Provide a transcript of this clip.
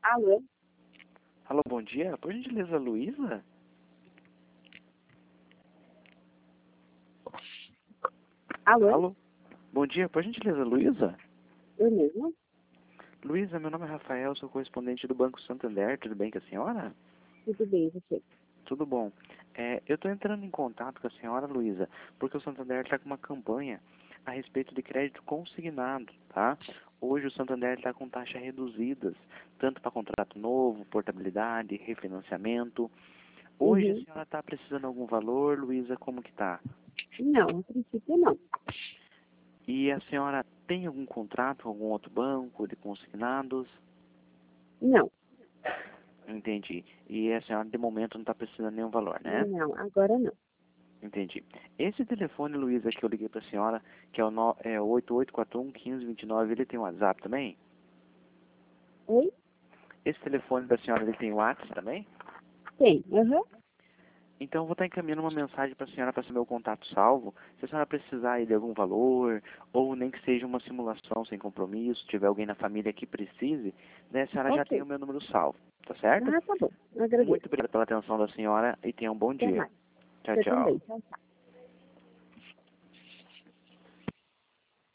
Alô? Alô, bom dia. Por gentileza, Luísa? Alô? Alô? Bom dia, por gentileza, Luísa? Eu mesmo? Luísa, meu nome é Rafael, sou correspondente do Banco Santander. Tudo bem com a senhora? Tudo bem, você? Tudo bom. Eu estou entrando em contato com a senhora, Luísa, porque o Santander está com uma campanha a respeito de crédito consignado, tá? Hoje o Santander está com taxas reduzidas, tanto para contrato novo, portabilidade, refinanciamento. Hoje a Uhum. senhora está precisando de algum valor, Luísa, como que tá? Não, a princípio não. E a senhora tem algum contrato com algum outro banco de consignados? Não, Entendi. E a senhora, de momento, não está precisando de nenhum valor, né? não, agora não. Entendi. Esse telefone, Luísa, que eu liguei para a senhora, que é o 8841-1529, ele tem WhatsApp também? Oi? Esse telefone da senhora, ele tem WhatsApp também? Tem, aham. Então, eu vou estar encaminhando uma mensagem para a senhora para ser meu contato salvo. Se a senhora precisar aí de algum valor, ou nem que seja uma simulação sem compromisso, tiver alguém na família que precise, né, a senhora já tem Ok. o meu número salvo, tá certo? Ah, tá bom. Agradeço. Muito obrigado pela atenção da senhora e tenha um bom Até dia. mais. Tchau, Você tchau. também. Tchau, tchau.